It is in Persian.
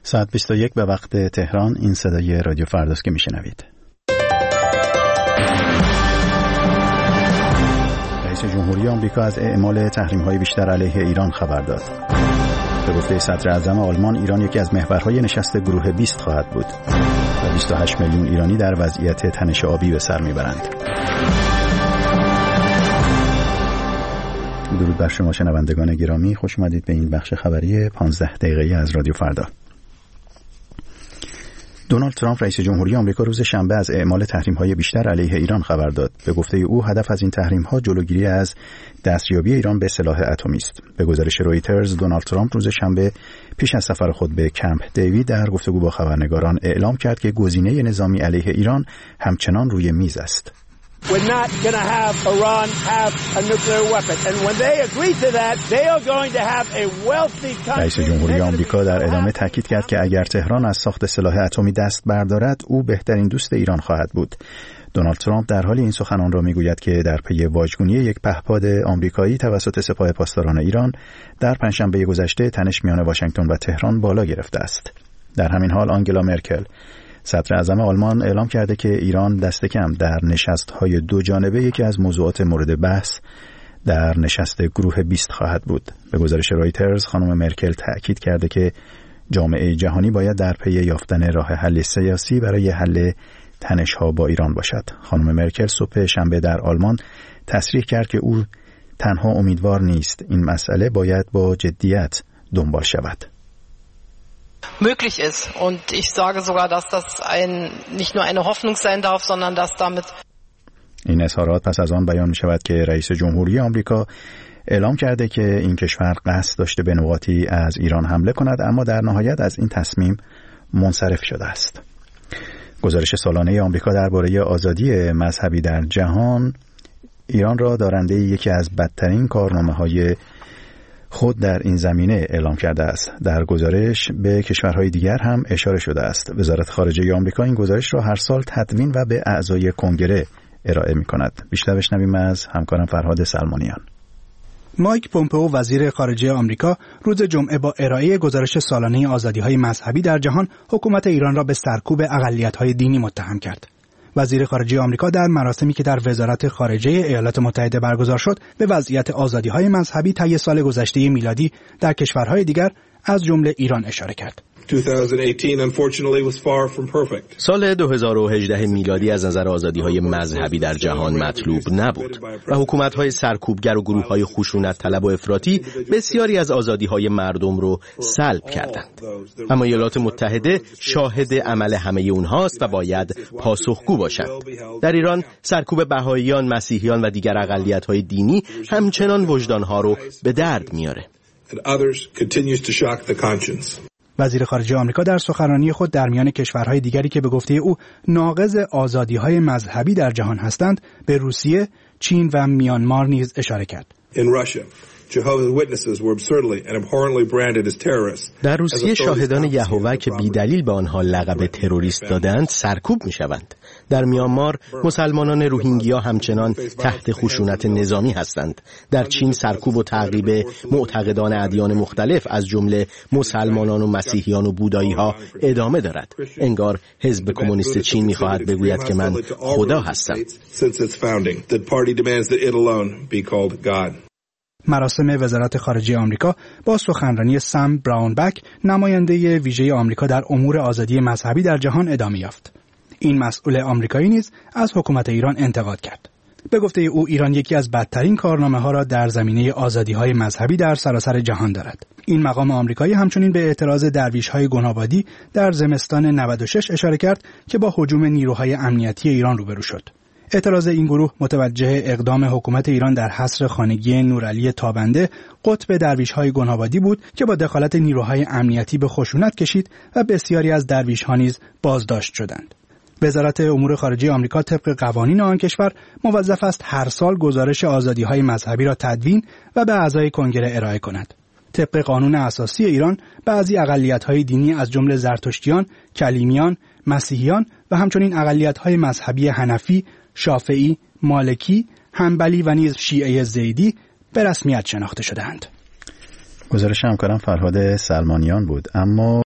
ساعت 21 به وقت تهران. این صدای رادیو فرداست که میشنوید. رئیس جمهوری آمریکا از اعمال تحریم‌های بیشتر علیه ایران خبر داد. به گفته صدر اعظم آلمان، ایران یکی از محورهای نشست گروه 20 خواهد بود و 28 میلیون ایرانی در وضعیت تنش آبی به سر میبرند. درود بر شما شنوندگان گرامی، خوش اومدید به این بخش خبری 15 دقیقه‌ای از رادیو فردا. دونالد ترامپ رئیس جمهوری آمریکا روز شنبه از اعمال تحریم‌های بیشتر علیه ایران خبر داد. به گفته او هدف از این تحریم‌ها جلوگیری از دستیابی ایران به سلاح اتمی است. به گزارش رویترز، دونالد ترامپ روز شنبه پیش از سفر خود به کمپ دیوید در گفتگو با خبرنگاران اعلام کرد که گزینه نظامی علیه ایران همچنان روی میز است. We're not going to have Iran have a nuclear weapon. And when they agree to that, they are going to have a wealthy country. رئیس جمهوری آمریکا در ادامه تاکید کرد که اگر تهران از ساخت سلاح اتمی دست بردارد، او بهترین دوست ایران خواهد بود. دونالد ترامپ در حال این سخنان را میگوید که در پی واژگونی یک پهپاد آمریکایی توسط سپاه پاسداران ایران در پنجشنبه گذشته تنش میان واشنگتن و تهران بالا گرفته است. در همین حال آنگلا مرکل، صدر اعظم آلمان، اعلام کرده که ایران دست کم در نشست‌های دو جانبه یکی از موضوعات مورد بحث در نشست گروه 20 خواهد بود. به گزارش رویترز، خانم مرکل تأکید کرده که جامعه جهانی باید در پی یافتن راه حل سیاسی برای حل تنش‌ها با ایران باشد. خانم مرکل صبح شنبه در آلمان تصریح کرد که او تنها امیدوار نیست، این مسئله باید با جدیت دنبال شود. möglich ist und ich sage sogar, dass das nicht nur eine Hoffnung sein darf, sondern dass damit این اظهارات پس از آن بیان می شود که رئیس جمهوری آمریکا اعلام کرده که این کشور قصد داشته به نقاطی از ایران حمله کند، اما در نهایت از این تصمیم منصرف شده است. گزارش سالانه آمریکا درباره آزادی مذهبی در جهان ایران را دارنده یکی از بدترین کارنامه‌های خود در این زمینه اعلام کرده است. در گزارش به کشورهای دیگر هم اشاره شده است. وزارت خارجه آمریکا این گزارش را هر سال تدوین و به اعضای کنگره ارائه می کند. بیشتر بشنویم از همکارم فرهاد سلمانیان. مایک پومپئو وزیر خارجه آمریکا روز جمعه با ارائه گزارش سالانه آزادی‌های مذهبی در جهان حکومت ایران را به سرکوب اقلیت‌های دینی متهم کرد. وزیر خارجه آمریکا در مراسمی که در وزارت خارجه ایالات متحده برگزار شد به وضعیت آزادی‌های مذهبی طی سال گذشته میلادی در کشورهای دیگر از جمله ایران اشاره کرد. سال 2018 میلادی از نظر آزادی‌های مذهبی در جهان مطلوب نبود و حکومت‌های سرکوبگر و گروه‌های خشونت طلب و افراطی بسیاری از آزادی‌های مردم رو سلب کردند. اما ایالات متحده شاهد عمل همه اونهاست و باید پاسخگو باشند. در ایران سرکوب بهائیان، مسیحیان و دیگر اقلیت‌های دینی همچنان وجدان‌ها رو به درد میاره. وزیر خارجه آمریکا در سخنرانی خود در میان کشورهای دیگری که به گفته او ناقض آزادی‌های مذهبی در جهان هستند به روسیه، چین و میانمار نیز اشاره کرد. در روسیه شاهدان یهوه که بی‌دلیل به آنها لقب تروریست دادند سرکوب می‌شوند. در میانمار مسلمانان روهینگیا همچنان تحت خشونت نظامی هستند. در چین سرکوب و تعقیب معتقدان ادیان مختلف از جمله مسلمانان و مسیحیان و بودایی‌ها ادامه دارد. انگار حزب کمونیست چین می‌خواهد بگوید که من خدا هستم. مراسم وزارت خارجه آمریکا با سخنرانی سام براونبک، نماینده ویژه آمریکا در امور آزادی مذهبی در جهان، ادامه یافت. این مسئول آمریکایی نیز از حکومت ایران انتقاد کرد. به گفته او ایران یکی از بدترین کارنامه‌ها را در زمینه آزادی‌های مذهبی در سراسر جهان دارد. این مقام آمریکایی همچنین به اعتراض درویش‌های گنابادی در زمستان 96 اشاره کرد که با هجوم نیروهای امنیتی ایران روبرو شد. اعتراض این گروه متوجه اقدام حکومت ایران در حصر خانگی نورعلی تابنده، قطب درویش‌های گنابادی بود که با دخالت نیروهای امنیتی به خشونت کشید و بسیاری از درویش‌ها نیز بازداشت شدند. وزارت امور خارجه آمریکا طبق قوانین آن کشور موظف است هر سال گزارش آزادی‌های مذهبی را تدوین و به اعضای کنگره ارائه کند. طبق قانون اساسی ایران بعضی اقلیت‌های دینی از جمله زرتشتیان، کلیمیان، مسیحیان و همچنین اقلیت‌های مذهبی حنفی، شافعی، مالکی، حنبلی و نیز شیعه زیدی به رسمیت شناخته شدند. گزارش همکارم فرهاد سلمانیان بود. اما